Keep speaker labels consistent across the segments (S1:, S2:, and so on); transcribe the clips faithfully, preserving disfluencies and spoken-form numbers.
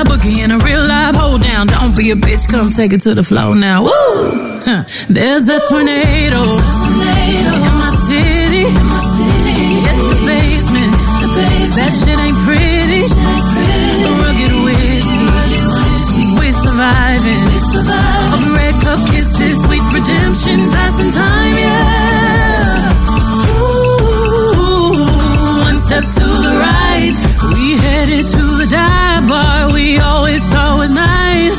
S1: live boogie and a real live hold down. Don't be a bitch, come take it to the floor now. Woo! Huh. There's a tornado, tornado in my city. In my city. Hit the basement. The basement. That shit ain't pretty. Shit ain't pretty. Rugged whiskey. Rugged whiskey. We surviving. We surviving. Of red cup kisses, sweet redemption, passing time, yeah. Ooh, one step to the right, we headed to the dive bar we always thought was nice.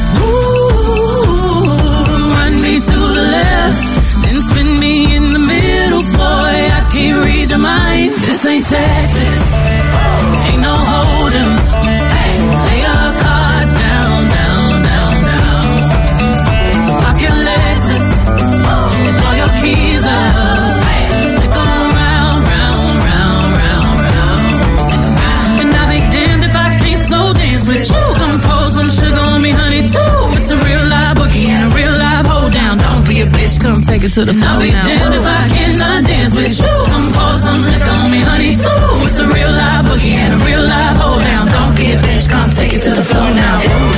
S1: Ooh, run me to the left, then spin me in the middle, boy, I can't read your mind. This ain't Texas, ain't no hold'em. Hey, lay your cards down, down, down, down. So park your Lexus, throw your keys up, stick 'em round, round, round, round, round. And I'll be damned if I can't slow dance with you. Come pour some sugar on me, honey, too. It's a real live boogie and a real live hold down. Don't be a bitch, come take it to the floor now. I'll be damned if I cannot dance with you. Come pour some liquor on me, honey, too. It's a real live boogie and a real live hold down. Don't be a bitch, come take it to the floor now.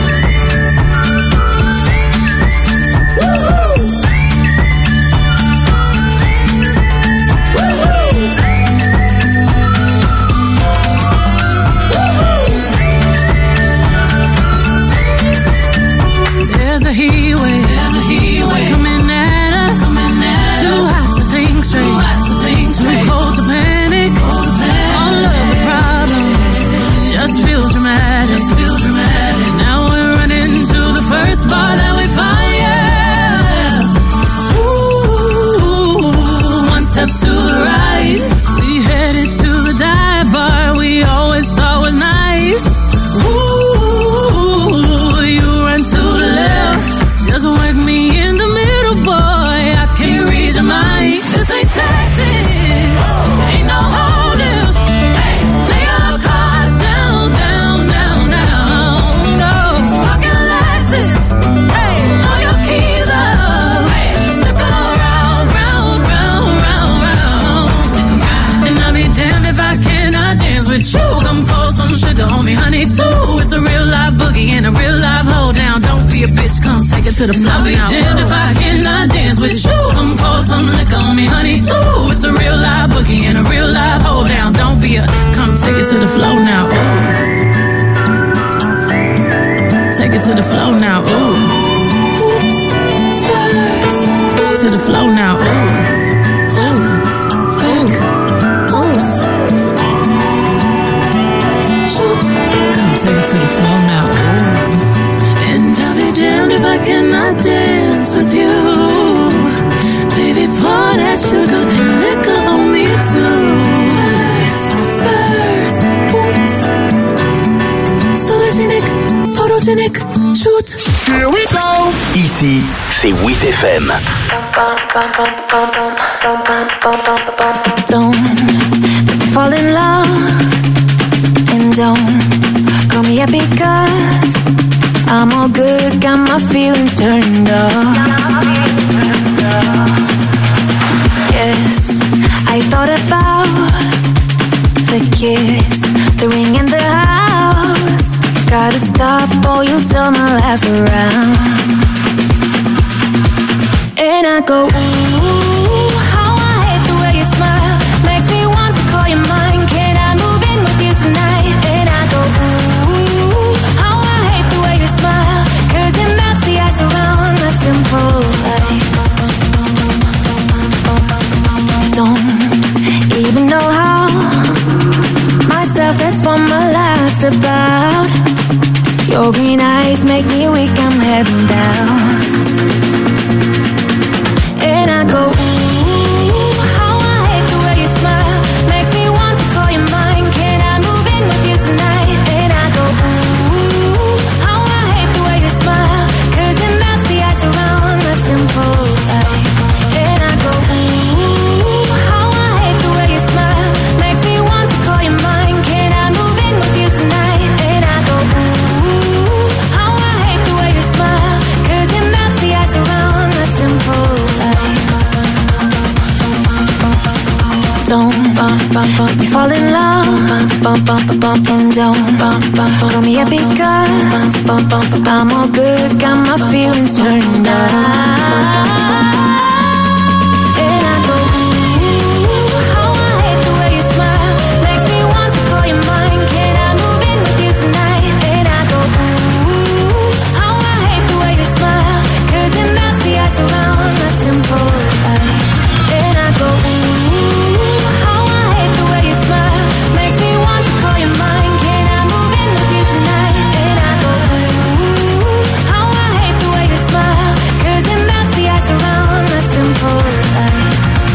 S1: There's a heat wave, there's a heat wave coming at us, coming at too us. Hot to think straight, too hot to think straight, too cold to panic, cold to panic. All of the problems just feel dramatic, just feel dramatic. Now we're running to the first bar that we find, yeah. Ooh, one step to the right, we headed to the dive bar we always thought was nice. Ooh, you run to the left, just work me in the middle, boy, I can't read your mind. This ain't Texas, ain't no hold'em. Hey, lay your cards down, down, down, down. No, fucking Lexus. Hey, throw your keys up. Hey, stick 'em round, round, round, round, round. Stick 'em round. And I'll be damned if I cannot dance with you. Come pour some sugar on me, honey, too. It's a real live boogie and a real live hold down. Don't be a bitch, come take it to the floor. I'll be now. Damned if I cannot dance with you. Come pour some liquor on me, honey, too. It's a real live boogie and a real live hold down. Don't be a, come take it to the floor now. Ooh. Take it to the floor now. Ooh. Oops, Spurs. To the floor now. Ooh. Ooh. Ooh. Oops. Shoot. Come take it to the floor now. Ooh. And I'll be damned if I cannot dance with you. Baby, pour that sugar and liquor on me too. Spurs, Spurs, boots. Sologenic, photogenic, shoot.
S2: Here we go. Ici, c'est huit F M.
S3: Don't fall in love and don't call me up because I'm all good, got my feelings turned off. Yes, I thought about the kids, the ring and the house. Gotta stop or you'll turn my life around. And I go, ooh, how I hate the way you smile. Makes me want to call you mine. Can I move in with you tonight? And I go, ooh, how I hate the way you smile. Cause it melts the ice around my simple life. Don't even know how. Myself, that's what my life's about. Your green eyes make me weak, I'm heaven bound. And I go, ooh, how I hate the way you smile. Makes me want to call you mine. Can I move in with you tonight? And I go, ooh, how I hate the way you smile. Cause it melts the ice around my simple life. And I go, ooh, how I hate the way you smile. Makes me want to call you mine. Can I move in with you tonight? And I go, ooh, how I hate the way you smile. Cause it melts the ice around bump, bump, bump and down. Bump, bump, call me up because bump, bump, I'm all good, got my feelings turned on. And I go, ooh, how I hate the way you smile, makes me want to call you mine. Can I move in with you tonight? And I go, ooh, how I hate the way you smile, 'cause it melts the ice around the simple light. And I go, ooh, how I hate the way you smile, makes me want to call you mine. Can I move in with you tonight? And I go, ooh, how I hate the way you smile, 'cause it melts the ice around the simple light.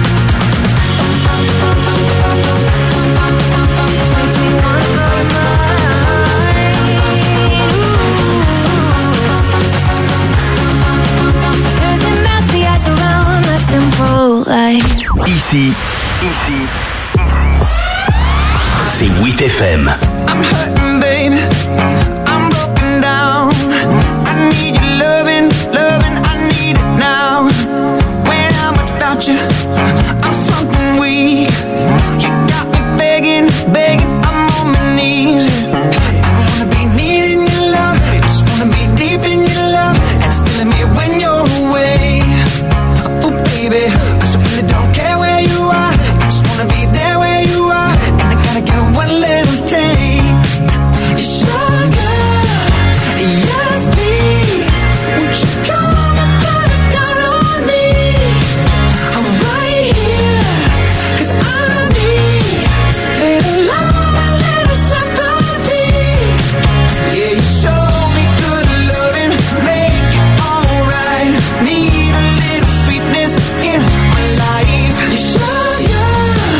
S3: Makes me want to call you mine. 'Cause it melts the ice around the simple light.
S2: Ici, ici, c'est huit F M.
S4: I'm hurting, baby. I'm broken down. I need your loving, loving. I need it now. When I'm without you, I'm something weak. You got me begging, begging. I'm on my knees. I don't wanna be needing your love. I just wanna be deep in your love. And it's killing me when you're away. Oh, baby, 'cause I really don't care where you are. I just wanna be there where you are. And I gotta get one little taste. You're sugar, yes please. Won't you come and put it down on me? I'm right here, 'cause I need little love and little sympathy. Yeah, you show me good loving, make it alright. Need a little sweetness in my life. You sugar,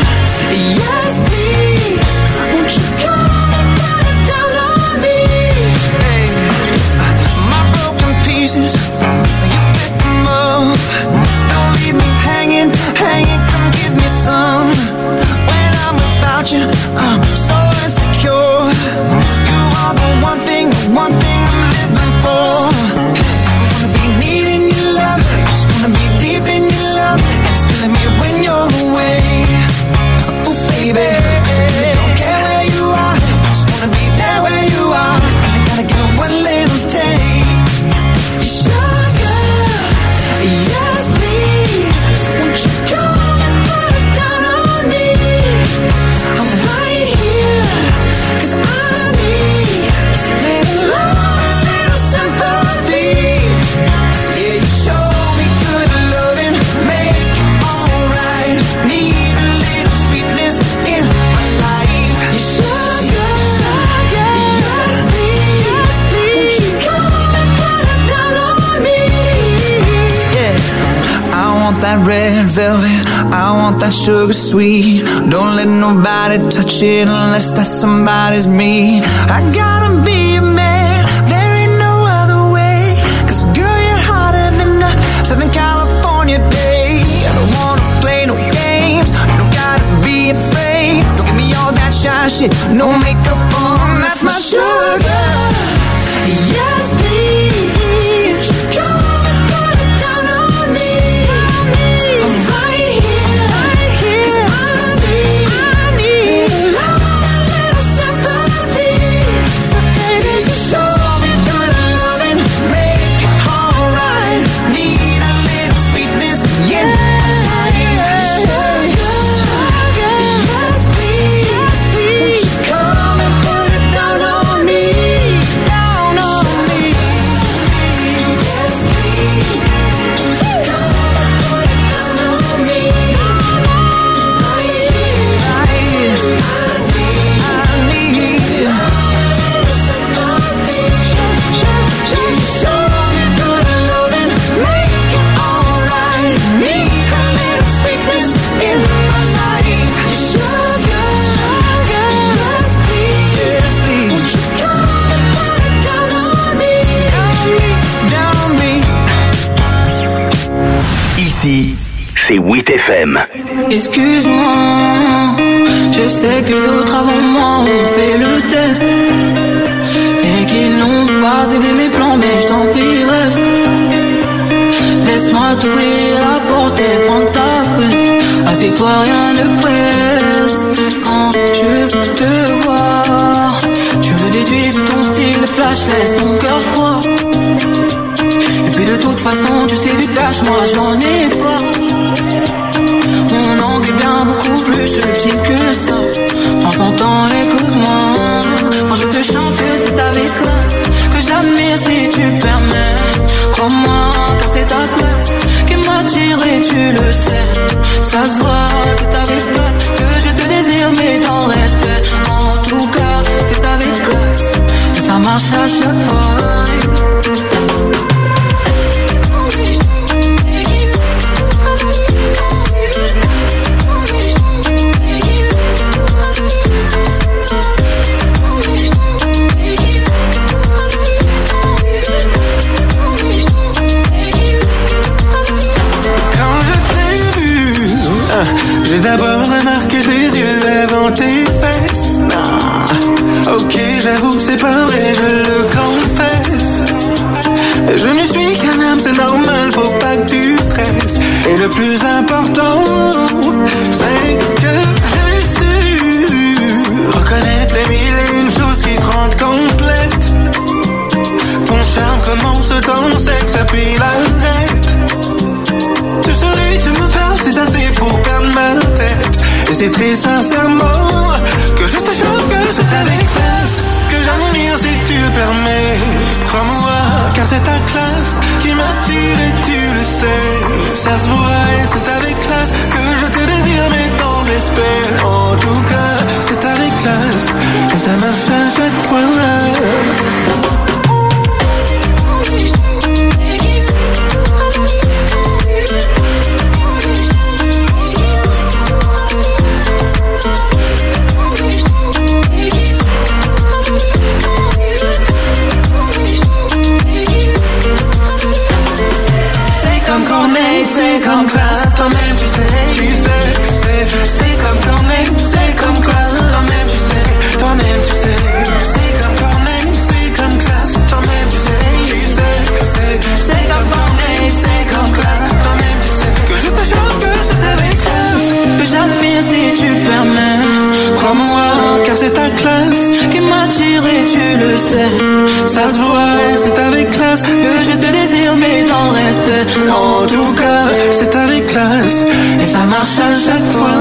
S4: yes please. Won't you come and put it down on me? Hey, my broken pieces, you pick them up. Don't leave me hanging, hanging. Come give me some. When I'm without you, I'm so insecure. You are the one thing, the one thing I'm living for. I wanna be needing your love. I just wanna be deep in your love. And it's killing me when you're away. Oh, baby, 'cause I really don't care where you are. I just wanna be there where you are. I gotta get one little taste. You sugar, yes please. Won't you come and put it down on me? I'm right here, 'cause I need little love and little sympathy. Yeah, you show me good loving, make it alright. Need a little sweetness in my life. You sugar, yes please. Won't you come and put it down on me? Yeah, I want that red velvet, I want that sugar sweet. Don't let nobody touch it unless that somebody's me. I gotta be a man, there ain't no other way. 'Cause girl, you're hotter than a Southern California day. I don't wanna play no games, you don't gotta be afraid. Don't give me all that shy shit, no makeup on, that's my sugar. Yes please, come and put it down on me. I'm right here, 'cause I need, I need love and little sympathy. So baby, just show me good loving, make it alright. Need a little sweetness in my life. Sugar, yes please. Won't you come and put it down on me? Down on me. Yes please. Come and put it down on me. Right here. I need love and little sympathy. You show me good loving, make it alright. Need a little sweetness in my life. Sugar, yes please. Won't you come and put it down on me? Down on me, down on me.
S2: Ici, c'est huit F M.
S1: Excuse-moi, je sais que d'autres avant moi ont fait le test et qu'ils n'ont pas aidé mes plans, mais je t'en prie reste. Laisse-moi t'ouvrir la porte et prendre ta fesse. Assieds-toi, rien ne presse. Quand je te vois, lâche, laisse ton cœur froid. Et puis de toute façon, tu sais du cash, moi j'en ai pas. Mon angle est bien beaucoup plus subtil que ça. Prends ton temps, écoute-moi. Moi je te chante que c'est avec classe, que j'admire si tu permets. Crois-moi, car c'est ta place qui m'attire et tu le sais. Ça se voit, c'est avec classe que je te désire, mais dans le respect. En tout cas, c'est avec classe et ça marche à chaque fois.
S5: J'ai d'abord remarqué tes yeux avant tes fesses. Ah, ok, j'avoue, c'est pas vrai, je le confesse. Je ne suis qu'un homme, c'est normal, faut pas que tu stresses. Et le plus important, c'est que j'ai su reconnaître les mille et une choses qui te rendent complète. Ton charme commence dans le sexe, puis l'arrête. Tu souris, tu me parles, c'est assez pour perdre ma tête. Et c'est très sincèrement que je te jure que c'est avec classe que j'admire si tu le permets. Crois-moi, car c'est ta classe qui m'attire et tu le sais. Ça se voit et c'est avec classe que je te désire, mais dans le respect. En tout cas, c'est avec classe et ça marche à chaque fois.
S1: C'est comme classe, toi-même tu sais, tu sais, tu sais. C'est comme quand même, c'est comme classe, toi-même tu sais, toi-même tu sais. C'est comme quand même, c'est comme classe, toi-même tu sais, tu sais, tu sais. C'est comme quand même, c'est comme classe, toi-même tu sais. Que je te jure que c'est avec classe que j'admire si tu permets. Crois-moi, car c'est ta classe qui m'attire et tu le sais. Ça se voit, c'est avec classe que je te désire, mais dans le respect. En tout cas, c'est avec classe et ça marche à chaque fois.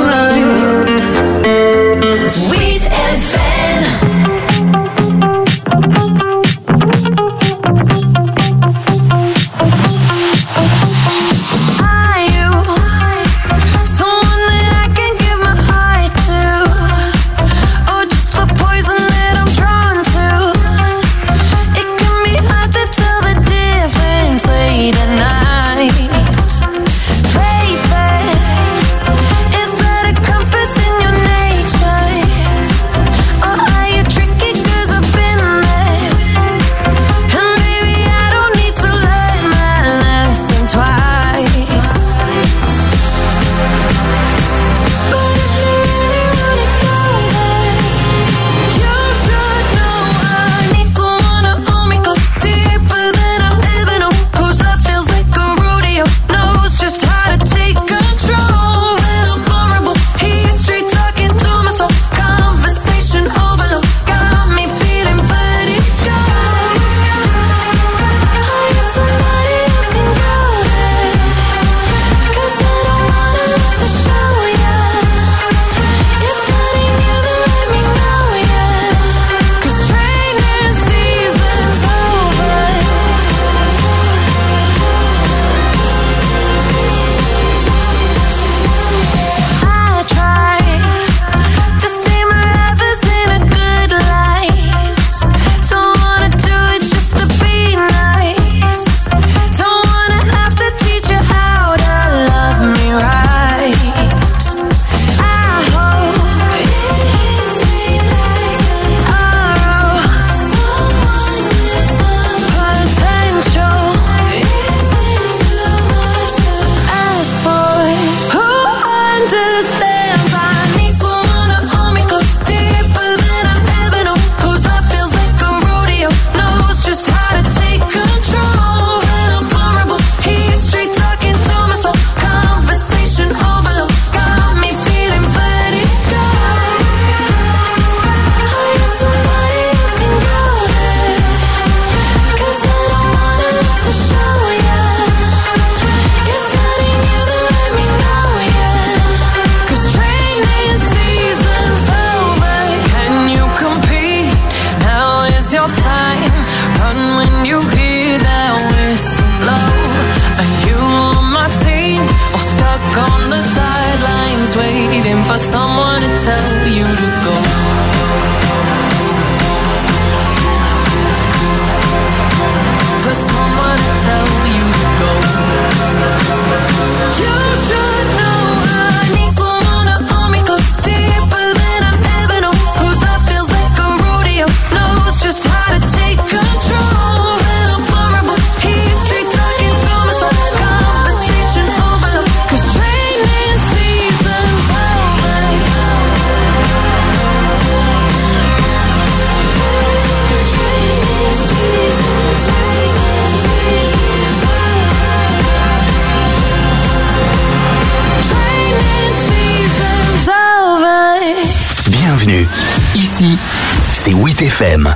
S3: With F M.
S6: Play fair. Is that a compass in your neck?
S1: run when you hear that whistle blow? Are you on my team or stuck on the sidelines waiting for someone to tell you to go? For someone to tell you to go. You should know I need someone to hold me close, deeper than I've ever known. Whose love feels like a rodeo, knows just how to take control. And I'm vulnerable, he's straight talking to my soul. Conversation overload, cause training season's over. Cause training season's over.
S2: Bienvenue, ici c'est huit F M.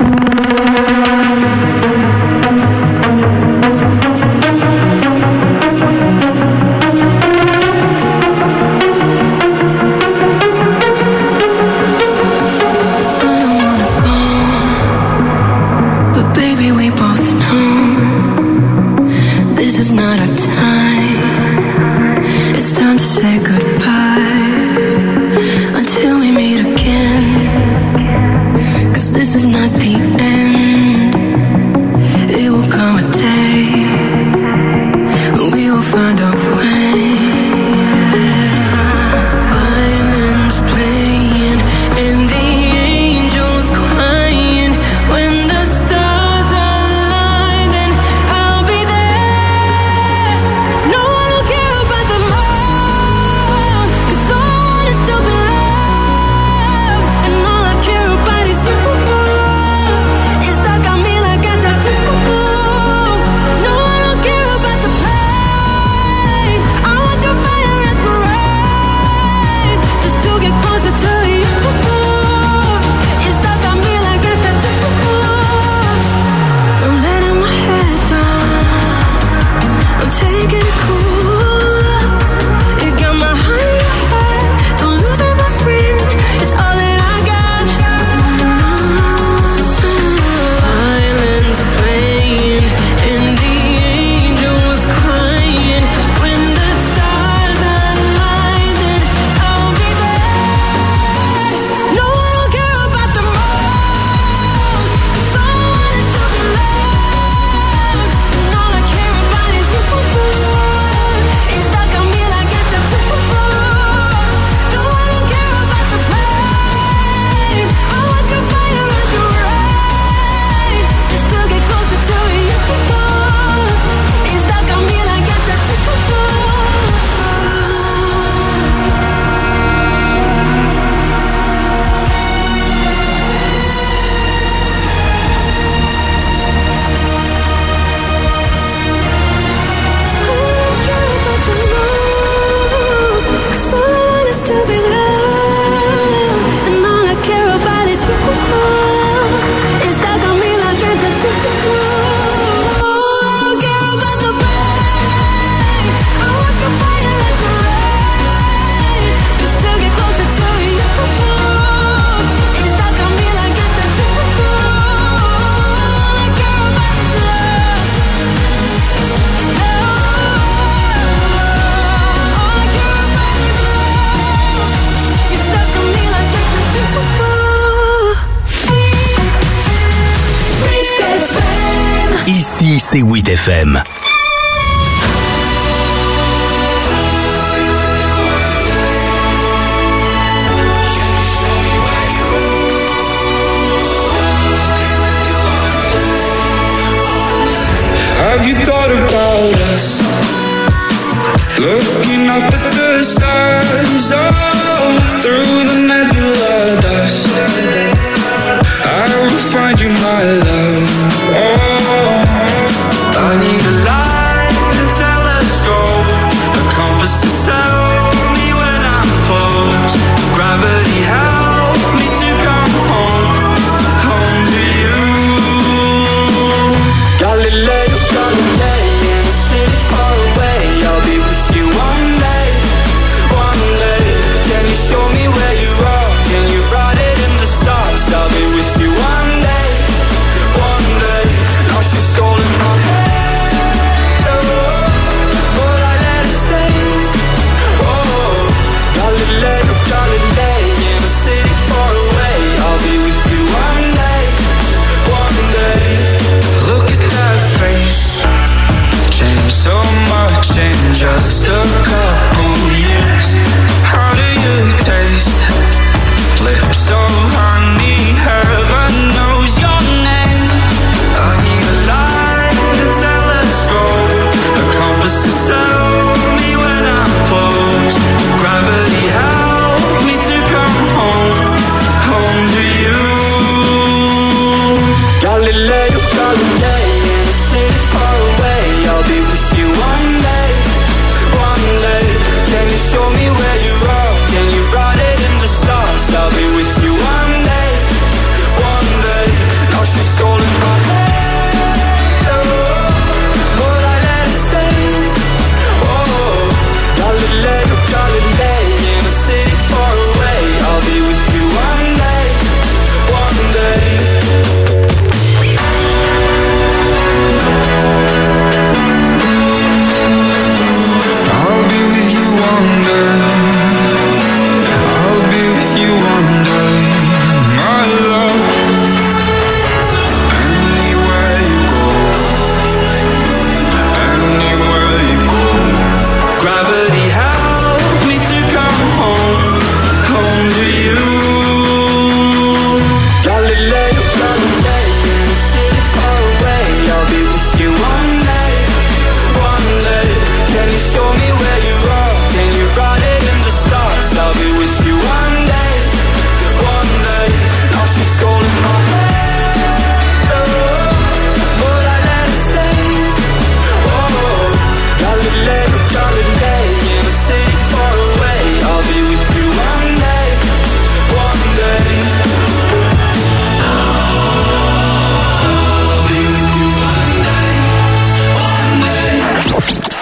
S2: Ici, c'est huit F M.
S6: Have you thought about us? Looking up at the stars, oh, through the nebula dust. I will find you, my love. Oh, I need a light, a telescope, a compass to tell me when I'm close. Gravity help me to come home, home to you. Galileo, Galilei, in a city far away. I'll be with you one day, one day. Can you show me where you are?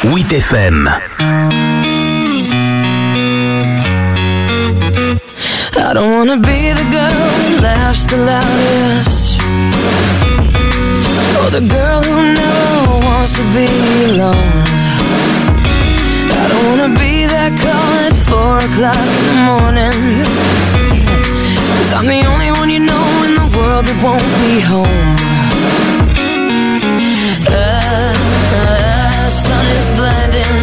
S2: huit F M.
S1: I don't wanna be the girl who laughs the loudest, or the girl who never wants to be alone. I don't wanna be that call at four o'clock in the morning, 'cause I'm the only one you know in the world that won't be home. Uh, uh, sun is blinding,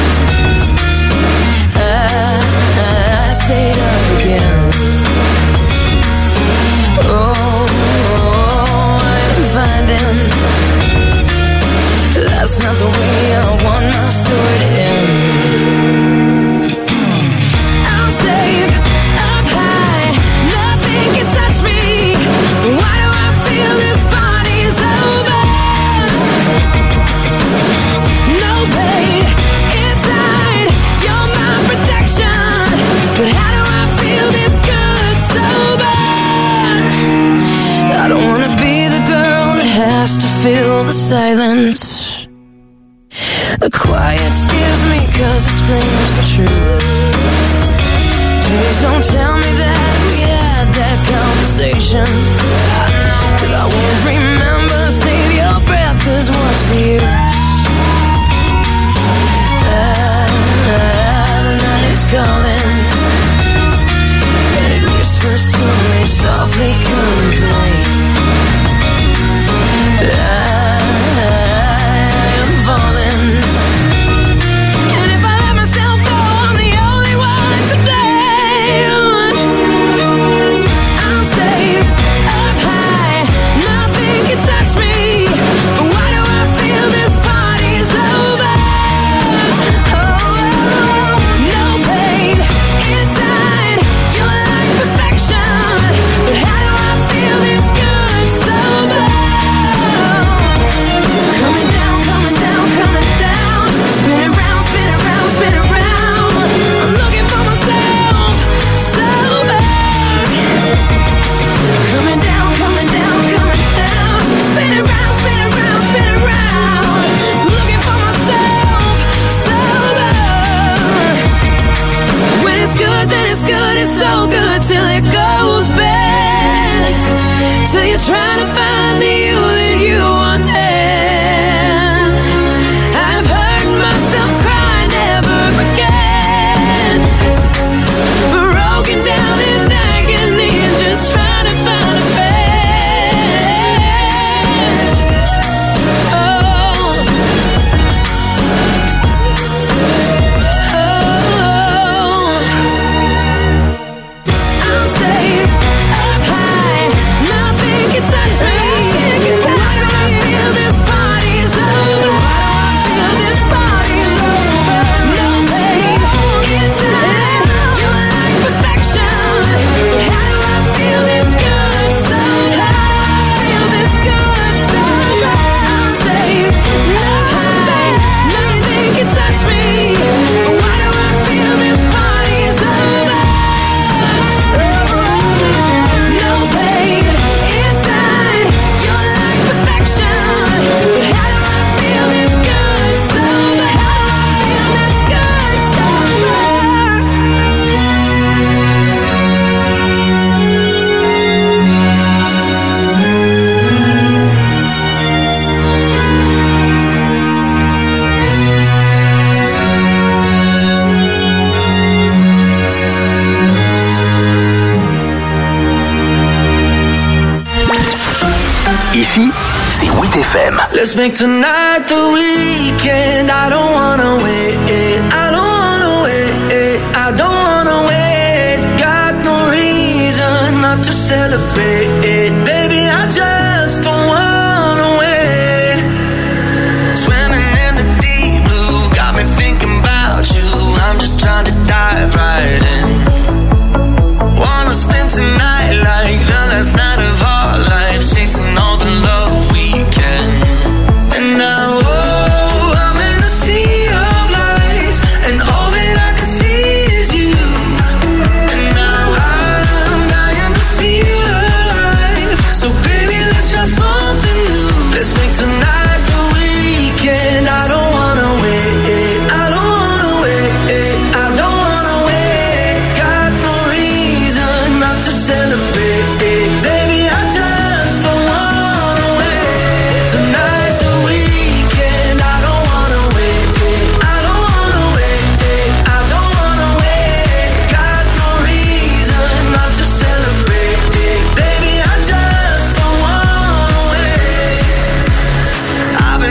S1: uh, uh, I stayed up again. Oh, oh, I'm finding that's not the way I want my story to end. I'm safe up high, nothing can touch me. Why do I feel this body's over? No pain inside, you're my protection. But how do I feel this good sober? I don't wanna be the girl that has to feel the silence. The quiet scares me 'cause it screams the truth. Please don't tell me that we had that conversation, 'cause I won't remember. Save your breath, 'cause what's the use? Ah, ah, the night is calling, and it whispers to me softly, complain. I am falling, and if I let myself go, I'm the only one to blame. I'm safe up high, nothing can touch me. But why do I feel this party's over? Oh, no pain inside, you're like perfection. But how do I feel this good sober? Coming down, coming down, coming down. Spin around, spin around, spin around. I'm looking for myself sober. Coming down, coming down, coming down. Spin around, spin around, spin around. Looking for myself sober. When it's good, then it's good. It's so good till it goes bad. Till you're trying to find the you that you once had. I've heard myself cry never again, broken down in agony and just trying to find a friend. Oh, oh, I'm safe up high, nothing can touch me. Why do I feel this party's over? Why do I feel this party's over? No pain inside, you're like perfection. But how do I feel this good sober? Feel this good sober? I'm safe up high, nothing can touch me. Why do I feel this party's over? No pain inside, you're like perfection. But how do I feel this good sober? How do I feel this good sober?
S2: Ici, c'est huit F M.
S5: Let's make tonight the weekend. I don't wanna wait. I don't wanna wait. I don't wanna wait. Got no reason not to celebrate. Baby, I just don't wanna wait. Swimming in the deep blue, got me thinking about you. I'm just trying to dive right in. Wanna spend tonight like the last night of our lives, chasing all the love we can. And now, oh, I'm in a sea of lights, and all that I can see is you. And now I'm dying to feel alive.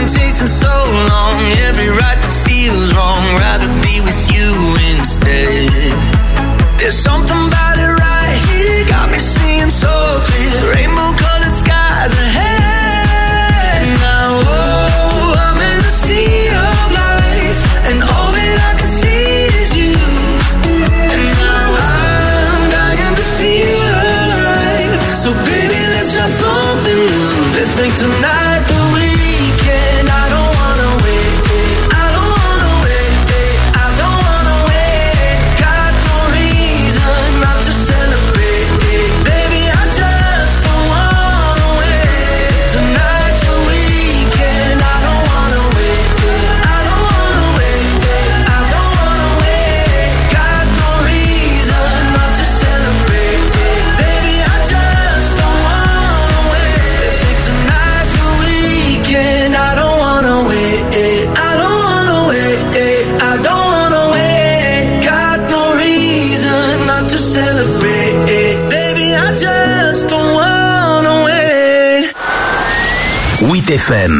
S4: been chasing so long, every right that feels wrong, rather be with you instead. There's something about it right here, got me seeing so clear, rainbow colored skies ahead. Now, oh, I'm in a sea of lights, and all that I can see is you. And now I'm dying to feel alive, so baby, let's try something new. Let's make tonight the weekend. I don't wanna wait, I don't wanna wait, I don't wanna wait. Got no reason not to celebrate, baby, I just don't wanna wait. Tonight's the weekend. I don't wanna wait, I don't wanna wait, I don't wanna wait. Got no reason not to celebrate, baby, I just don't wanna wait. Let's make tonight the weekend. I don't wanna wait, I don't wanna wait, I don't wanna wait. Got no reason not to celebrate, baby, I just don't wanna wait.
S2: huit F M.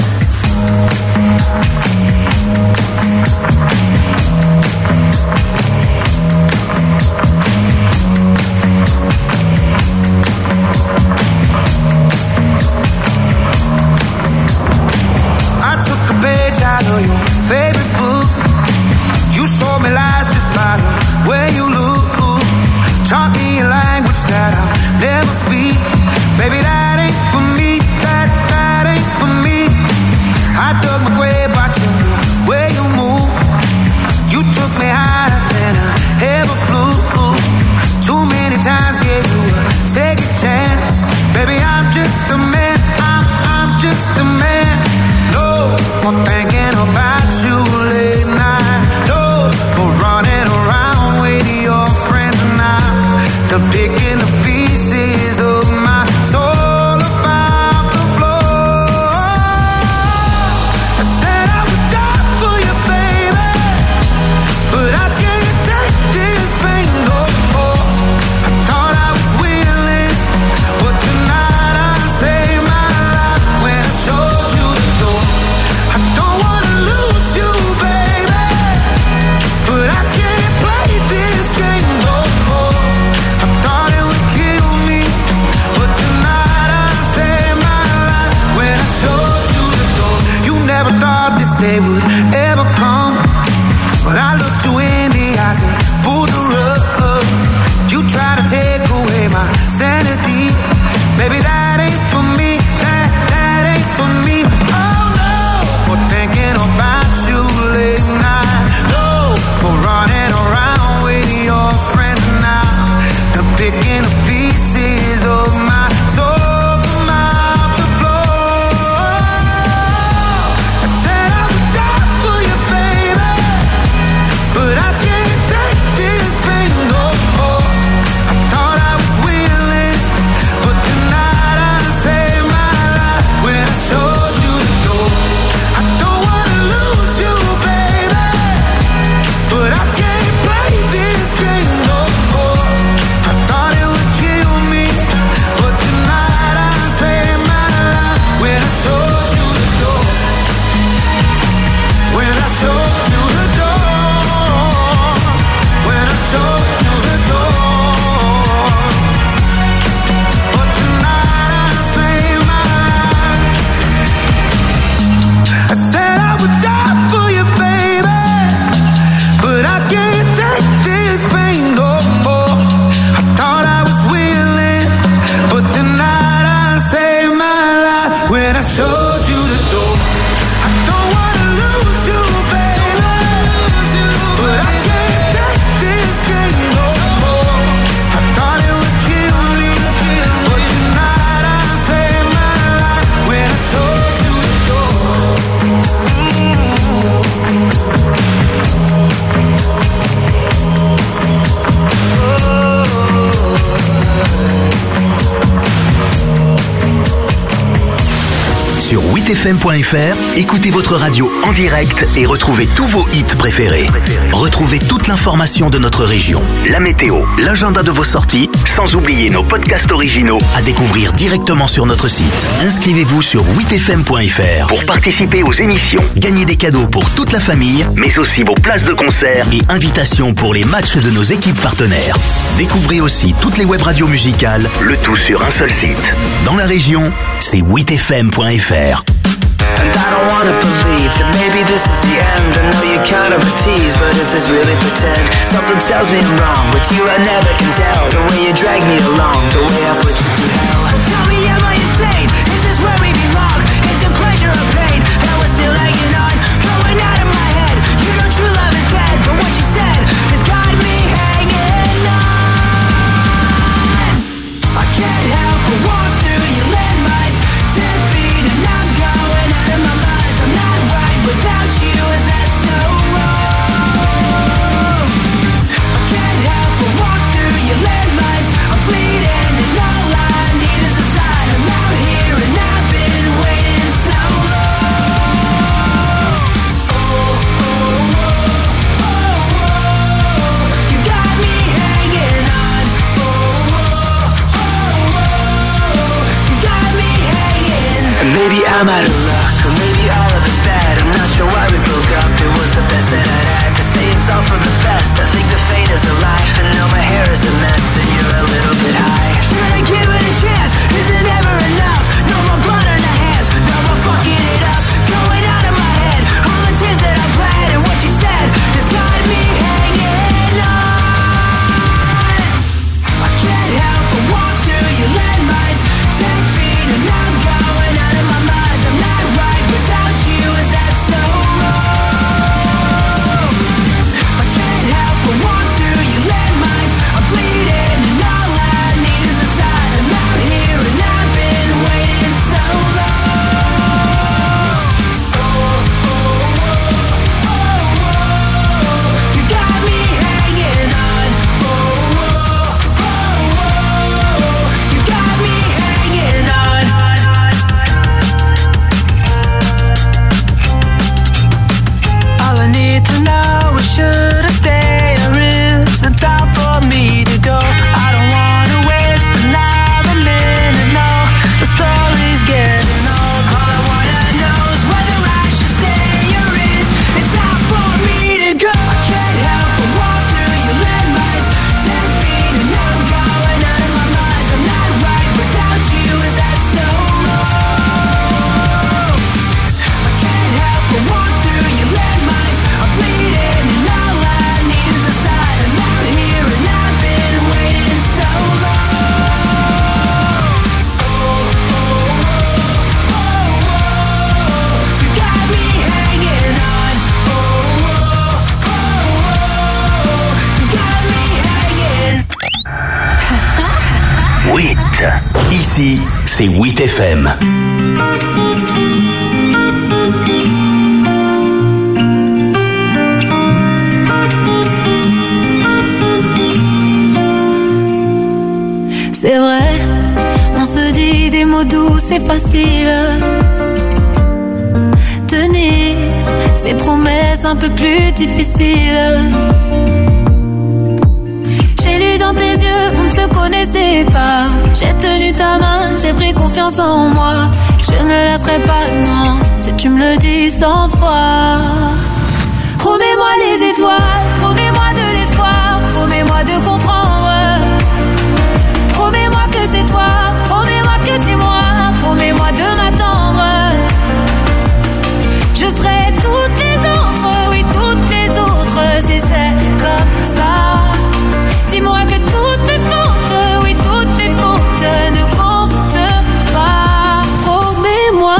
S5: I took a page out of your favorite book. You saw me lies just by the way you look. Taught me a language that I'll never speak. Baby, that ain't for me. That, that ain't for me. I dug my grave watching the way you move. You took me higher than I ever flew. Too many times gave you a second chance. Baby, I'm just a man. I'm, I'm just a man. No more thinking about you late night. No more running around with your friends now. The picking the pieces of my soul about the floor. I said I would die for you, baby, but I can't take this pain no more. I thought I was willing, but tonight I saved my life when I showed you the door. I don't wanna lose you, baby, but I can't play this game no more. I thought it would kill me, but tonight I saved my life when I showed you the door. You never thought this day would ever come, but I looked you in the eyes and pulled the rug. You try to take away my sanity, baby, that ain't for me. That, that ain't for me. Oh no, more thinking about you late night. No more running around with your friends now. I'm picking the pieces of my soul from out the floor. I said I would die for you, baby,
S2: huit F M point F R, écoutez votre radio en direct et retrouvez tous vos hits préférés. Retrouvez toute l'information de notre région, la météo, l'agenda de vos sorties, sans oublier nos podcasts originaux à découvrir directement sur notre site. Inscrivez-vous sur huit F M point F R pour participer aux émissions, gagner des cadeaux pour toute la famille, mais aussi vos places de concert et invitations pour les matchs de nos équipes partenaires. Découvrez aussi toutes les web radios musicales, le tout sur un seul site. Dans la région, c'est huit F M point F R.
S7: And I don't wanna believe that maybe this is the end. I know you're kind of a tease, but is this really pretend? Something tells me I'm wrong. With you I never can tell. The way you drag me along, the way I put you through hell. Tell me, am I insane? Is this where we belong? Is it pleasure or pain? And we're still hanging on, going out of my head. You know true love is dead, but what you said has got me hanging on. I can't help but walk through your landmines. Ten feet and I'm going out of my mind. I'm not right without you, is that so wrong? I can't help but walk through your landmines. I'm bleeding and all I need is a sign. I'm out here and I've been waiting so long. Oh, oh, oh, oh, oh. You got me hanging on. Oh, oh, oh, oh. You got me hanging. And maybe I'm out of luck, or maybe all of it's bad. I'm not sure why we broke up. It was the best that I'd had. To say it's all for the best, I think the fate is a lie. I know my hair is a mess and you're a little bit high. Should I give it a chance? Is it ever enough? No more blood on the hands, no more fucking it up. Going out of my head, all the tears that I bled. And what you said has got me hanging on. I can't help but walk through your landmines. Ten feet and I'm going out of my mind. I'm not right without you, is that so wrong? I can't help but walk through your landmines. I'm bleeding and all I need is a sign. I'm out here and I've been waiting so long. Oh, oh, oh, oh, oh. You got me hanging on. Oh, oh, oh, oh. You got me hanging on. All I need to know is should I stay or is it time for me to go? I don't wanna waste another minute, no. The story's getting old. All I wanna know is whether I should stay or is it time for me to go? I can't help but walk through your landmines. Ten feet and I'm going out of my mind. I'm not right without you, is that so wrong? I can't help but walk through your landmines. I'm bleeding and all I need is a sign. I'm out here and I've been waiting so long. Oh, oh, oh, oh, oh. You got me hanging on. Oh, oh, oh, oh. You got me hanging.
S2: huit. Ici, c'est huit F M.
S1: C'est vrai, on se dit des mots doux, c'est facile. Tenir ces promesses un peu plus difficiles. J'ai lu dans tes yeux, vous ne se connaissez pas. J'ai tenu ta main, j'ai pris confiance en moi. Je ne me laisserai pas, non, si tu me le dis cent fois. Promets-moi les étoiles, promets-moi de l'espoir, promets-moi de comprendre. Promets-moi que c'est toi, promets-moi que c'est moi, promets-moi de m'attendre. Je serai toutes les autres, oui toutes les autres, si c'est comme ça. Dis-moi que toutes mes fautes, oui toutes mes fautes ne comptent pas. Promets-moi.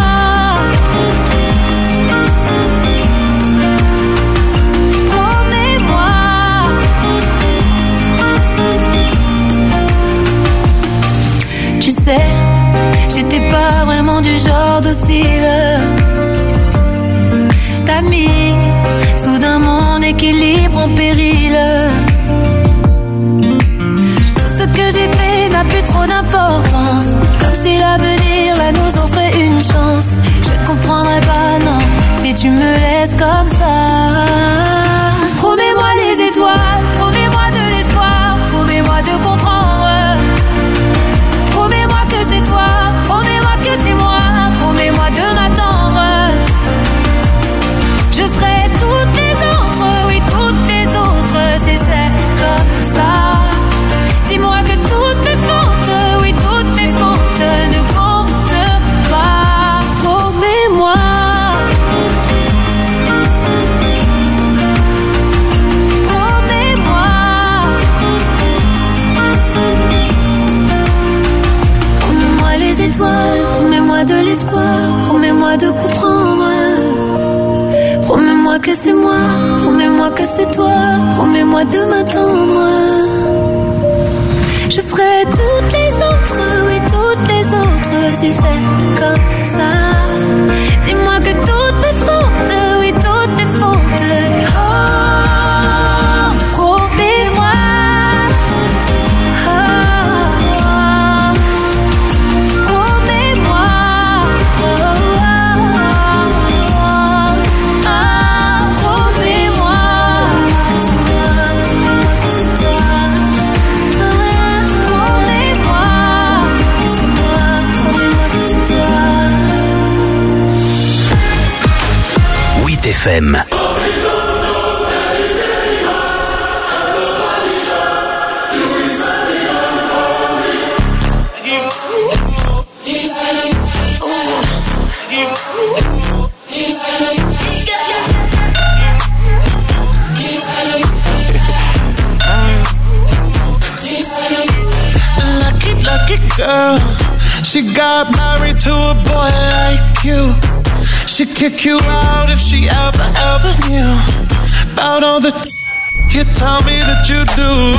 S1: Promets-moi. Tu sais, j'étais pas vraiment du genre docile. T'as mis soudain mon équilibre en péril. Tout ce que j'ai fait n'a plus trop d'importance. Comme si l'avenir là nous offrait une chance. Je ne comprends que c'est moi, promets-moi que c'est toi, promets-moi de m'attendre. Je serai toutes les autres, oui toutes les autres, si c'est comme ça. Dis-moi que toutes mes fautes, oui toutes mes fautes. Oh, promets-moi. Oh, promets-moi. Oh, promets-moi. C'est toi. Promets-moi. C'est moi. Promets-moi que c'est toi.
S2: huit F M.
S5: Lucky, lucky girl. She got married to a boy like you. She'd kick you out if she ever, ever knew about all the you tell me that you do.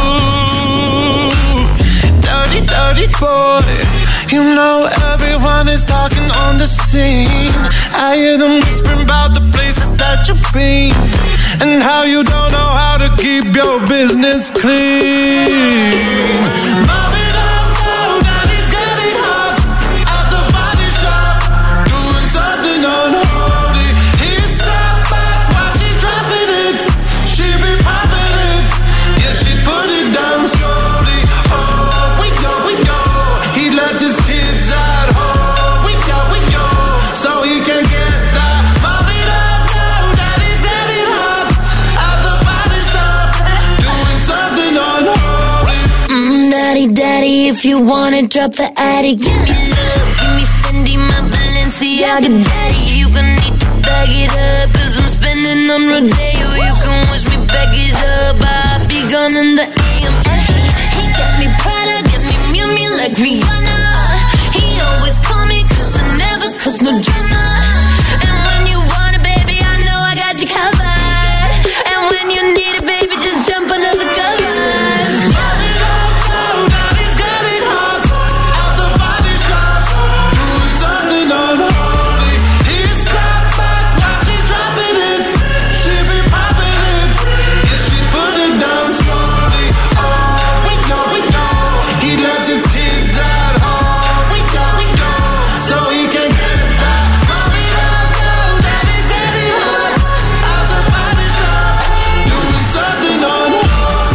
S5: Dirty, dirty boy. You know everyone is talking on the scene. I hear them whispering about the places that you've been and how you don't know how to keep your business clean. Mommy, don't go, daddy's getting hot at the body shop, doing something unholy. He sat back while she's dropping it. She be popping it, yeah, she put it down slowly. Oh, we go, we go. He left his kids at home. We go, we go, so he can get that. Mommy, don't go, daddy's getting hot at the body shop, doing something unholy.
S1: Mm, daddy, daddy, if you wanna drop the attic, give me love, give me Fendi, my Balenciaga daddy. You gonna need to bag it up, cause I'm spending on Rodeo. You can wish me back it up, I'll be gone in the A M. And he, he got me Prada, got me Miu Miu like Rihanna. He always call me cause I never cause no drama. And when you want it, baby, I know I got you covered. And when you need it, baby, just jump under the covers.
S5: Mommy, don't go, daddy's getting hot at the body shop, doing something unholy. He sat back while she's dropping it. She be popping it, yeah, she put it down slowly. Oh, we go, we go. He left his kids at home. We go, we go, so he can get that. Mommy, don't go, daddy's getting hot at the body shop, doing something unholy.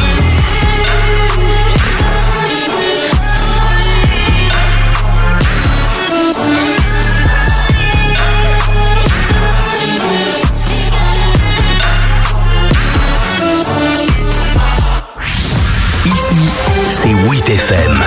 S2: Ici, c'est huit F M.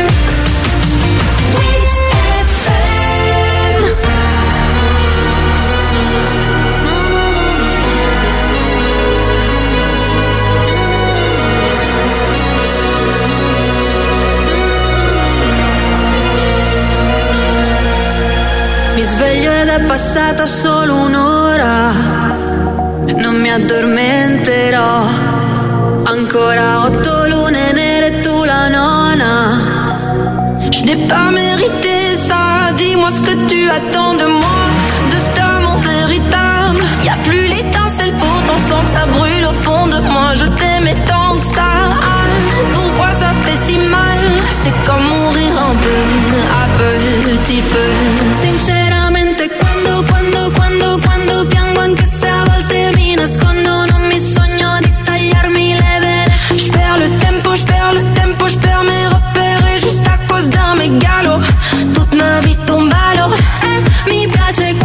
S1: Mi sveglio ed è passata solo un'ora, non mi addormenterò. Ancora otto lune nere, tu la nona. Je n'ai pas mérité ça, dis-moi ce que tu attends de moi, de cet amour véritable. Y'a plus l'étincelle, pourtant je sens que ça brûle au fond de moi. Je t'aimais tant que ça, pourquoi ça fait si mal? C'est comme mourir un peu, a petit peu. Sinceramente quando, quando, quando, quando piango, anche se a volte mi nascondo, non mi sogno di tagliarmi le vene. J'perds le tempo, j'perds le tempo, j'perds mes repères juste à cause d'un mégalo. Toute ma vie tombe à l'eau. Eh, mi piace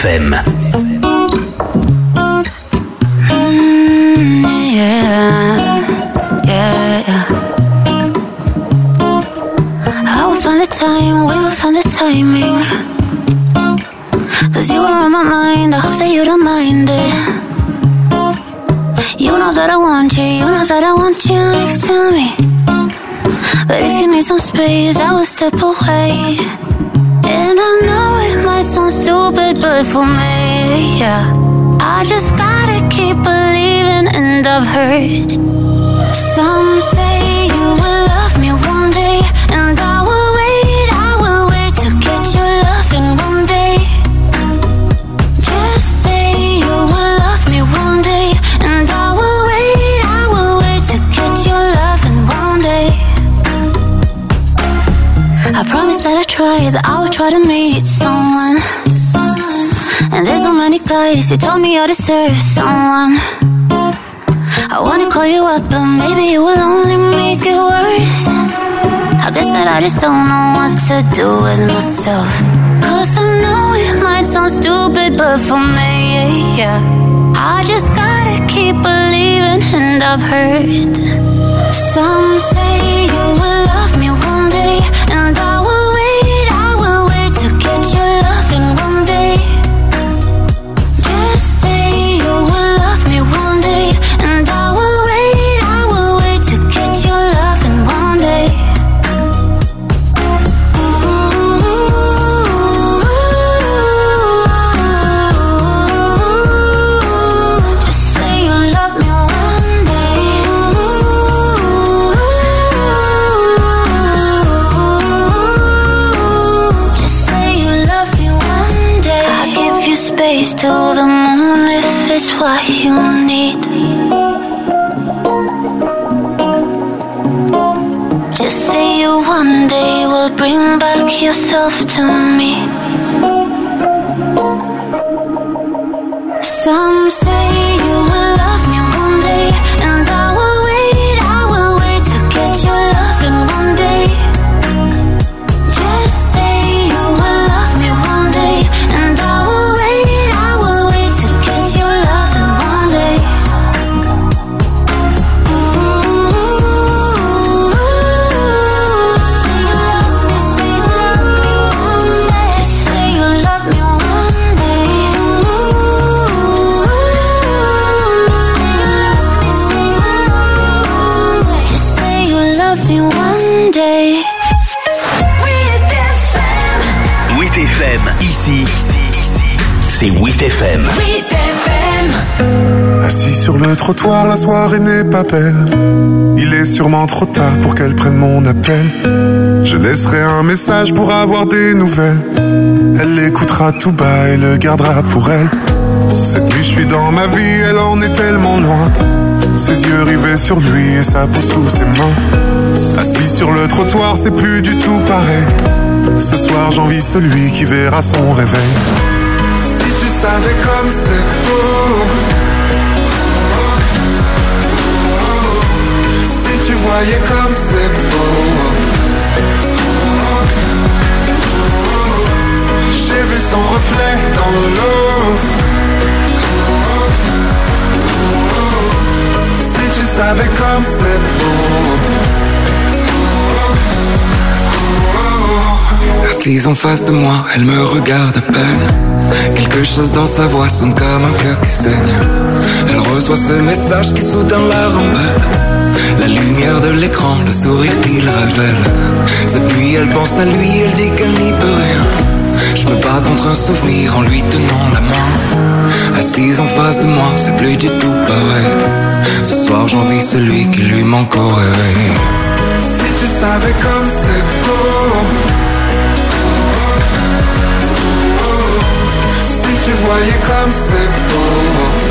S2: F M.
S1: Mm, yeah, yeah. I will find the time, we will find the timing. Cause you are on my mind, I hope that you don't mind it. You know that I want you, you know that I want you next to me. But if you need some space, I will step away. And I know it might sound stupid, but for me, yeah, I just gotta keep believing. And I've heard some say you will love me one day, and I will wait, I will wait to get your loving one day. Just say you will love me one day, and I will wait, I will wait to get your loving one day. I promise that I try, that I will try to meet someone. And there's so many guys who told me I deserve someone. I wanna call you up, but maybe it will only make it worse. I guess that I just don't know what to do with myself. Cause I know it might sound stupid, but for me, yeah, I just gotta keep believing. And I've heard some say you will love me one day, and I will wait, I will wait to get your loving one day. Just say you will love me one day, and I will wait, I will wait to get your loving one day. Ooh, just say you love me one day. Just say you love me one day. I give you space to the moon if it's what you need. Just say you one day will bring back yourself to me. Some say you will love me one day, and I will wait, I will wait to get your loving one day. Just say you will love me one day, and I will wait, I will wait to get your loving one day. Just say you love me one day. Just say you love me one day.
S2: huit F M, ici, c'est huit F M.
S5: Assis sur le trottoir, la soirée n'est pas belle. Il est sûrement trop tard pour qu'elle prenne mon appel. Je laisserai un message pour avoir des nouvelles. Elle l'écoutera tout bas et le gardera pour elle. Cette nuit je suis dans ma vie, elle en est tellement loin. Ses yeux rivés sur lui et sa peau sous ses mains. Assis sur le trottoir, c'est plus du tout pareil. Ce soir j'envie celui qui verra son réveil. Si tu savais comme c'est beau, si tu voyais comme c'est beau. J'ai vu son reflet dans l'eau. Si tu savais comme c'est beau.
S6: Assise en face de moi, elle me regarde à peine. Quelque chose dans sa voix sonne comme un cœur qui saigne. Elle reçoit ce message qui soudain la rembelle. La lumière de l'écran, le sourire qu'il révèle. Cette nuit elle pense à lui, elle dit qu'elle n'y peut rien. Je me bats contre un souvenir en lui tenant la main. Assise en face de moi, c'est plus du tout pareil. Ce soir j'envie celui qui lui manque au réveil.
S5: Si tu savais comme c'est beau. Si tu voyais comme c'est beau.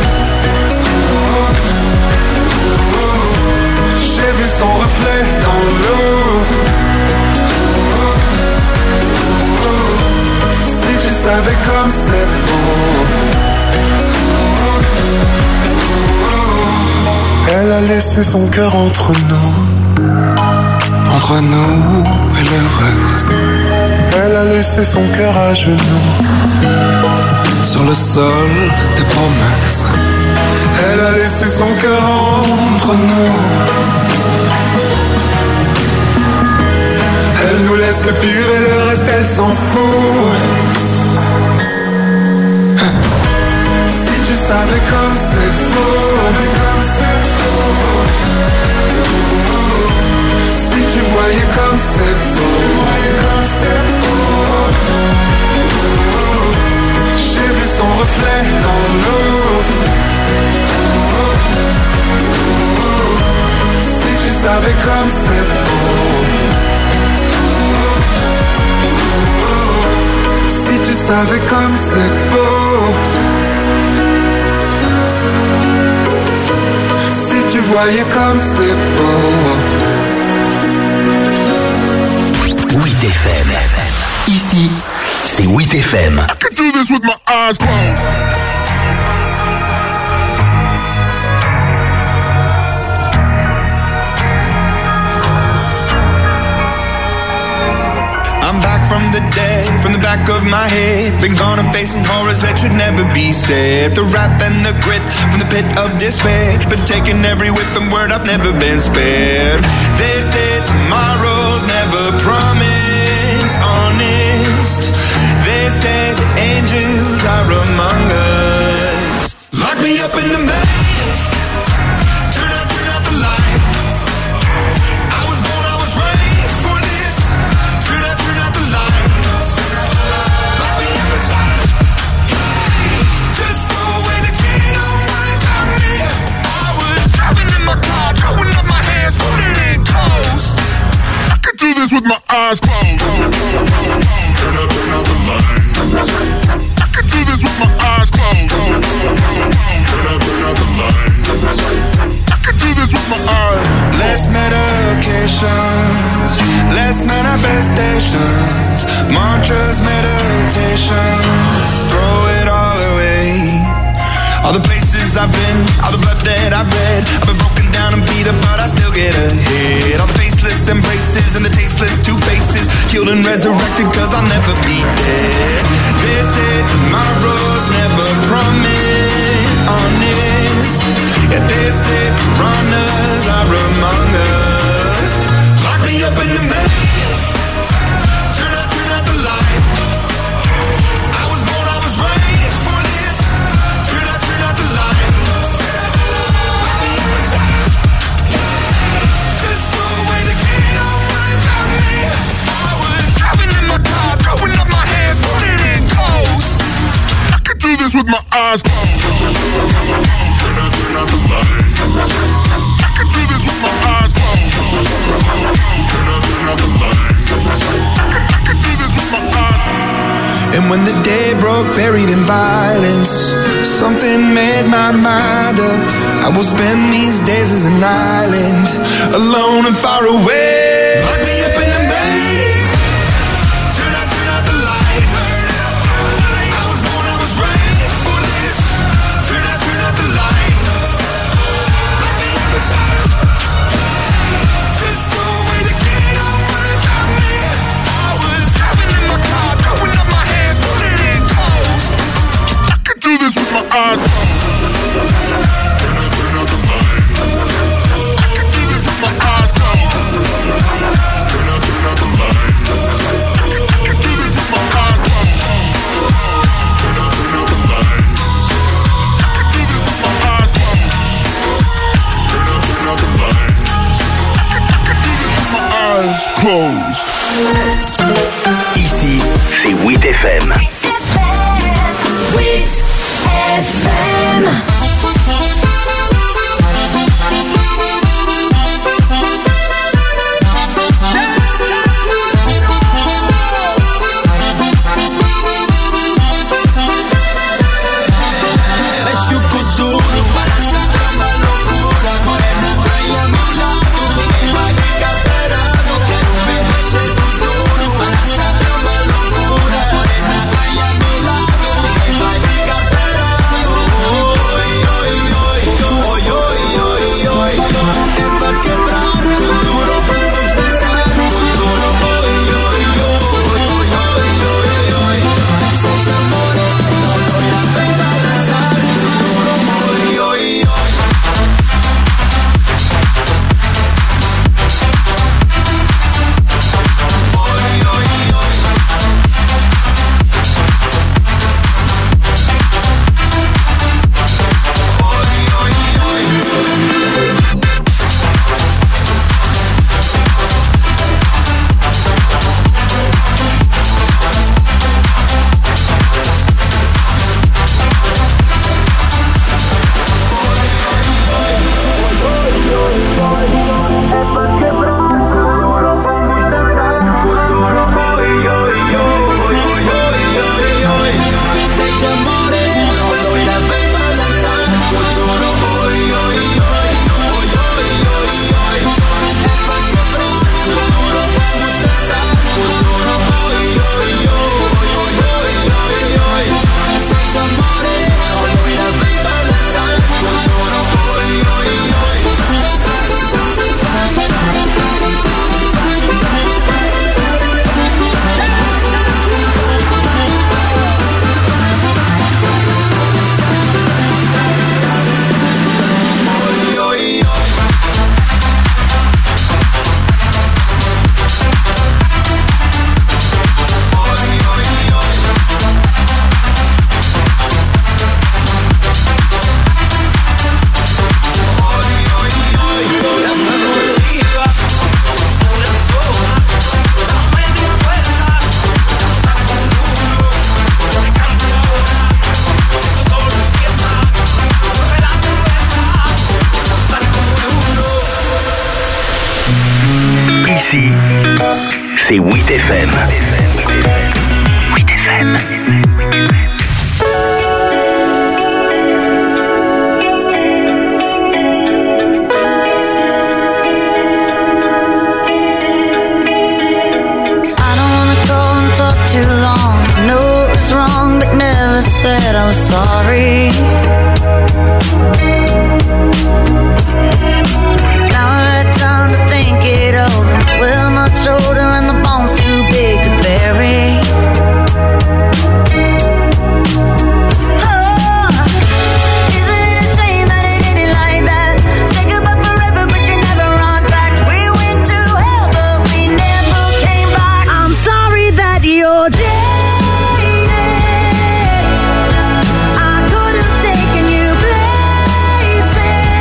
S5: J'ai vu son reflet dans l'eau. Si tu savais comme c'est beau. Elle a laissé son cœur entre nous.
S6: Entre nous et le reste.
S5: Elle a laissé son cœur à genoux.
S6: sur le sol des promesses. Elle a laissé son cœur entre nous. Elle nous laisse le pire et le reste elle s'en fout. Si tu savais comme c'est beau, si tu voyais comme c'est beau, j'ai vu son reflet dans l'eau. Si tu savais comme c'est beau, si tu savais comme c'est beau, si tu voyais comme c'est beau.
S2: huit F M. Ici, c'est huit F M.
S8: I could do this with my eyes closed.
S9: I'm back from the dead, from the back of my head. Been gone and facing horrors that should never be said. The wrath and the grit from the pit of despair. Been taking every whip and word, I've never been spared. They say tomorrow's never promised, honest. They say the angels are among us. Lock me up in the maze. Turn out, turn out the lights. I was born, I was raised for this. Turn out, turn out the lights. Lock me up inside this cage. Just throw away the key, don't worry about me. I was driving in my car, throwing up my hands, putting it close.
S8: I could do this with my eyes closed. Turn up, turn out the lights. I could do this with my eyes closed. Turn up, turn out the lights. I could do this with my eyes.
S9: Less medications, less manifestations, mantras, meditation, throw it all away. All the places I've been, all the blood that I've bled, I've been broken down and beat up, but I still get ahead. All the faceless embraces and the tasteless two faces, killed and resurrected cause I'll never be dead. They say tomorrow's never promised, honest. Yeah, they say piranhas are among us. Lock me up in the maze. Turn out, turn out the lights. I was born, I was raised for this. Turn out, turn out the lights. Lock me up inside this cage. Just throw away the key, don't worry about me. I was driving in my car, throwing up my hands, putting it close.
S8: I could do this with my eyes closed. Turn out, turn out the lights. I could do this with my eyes closed. Turn out, turn out the lights. I could do this with my eyes closed.
S9: And when the day broke, buried in violence, something made my mind up. I will spend these days as an island, alone and far away. Lock me up in the maze. Turn out, turn out the lights. I was born, I was raised for this. Turn out, turn out the lights. Lock me up inside this cage. Just throw away the key, don't worry about me. I was driving in my car, throwing up my hands, putting it close.
S8: I could do this with my eyes closed. Turn out, turn out the lights. I could do this with my eyes closed. Turn out, turn out the lights. I could do this with my eyes closed. Turn out, turn out the lights. I could do this with my eyes closed. Turn out, turn out the lights. I could, I could do this with my eyes closed.
S2: Ici, c'est huit F M.
S1: huit F M.
S9: Oh,
S2: c'est huit F M. huit F M.
S10: Too long, I know it was wrong, but never said I was sorry. Now I had time to think it over. Well, my shoulder and the bones too big to bury. Oh, isn't it a shame that it ended like that? Say goodbye forever, but you never run back. We went to hell, but we never came back. I'm sorry that you're jaded. I could have taken you places.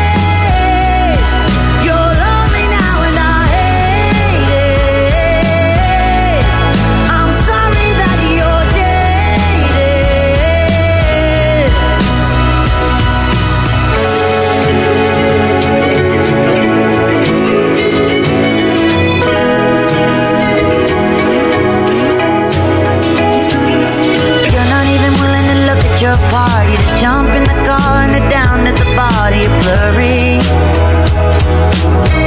S10: You're lonely now and I hate it. I'm sorry that you're jaded. You're not even willing to look at your part. You just jump in the car and head down at the body, you're blurry.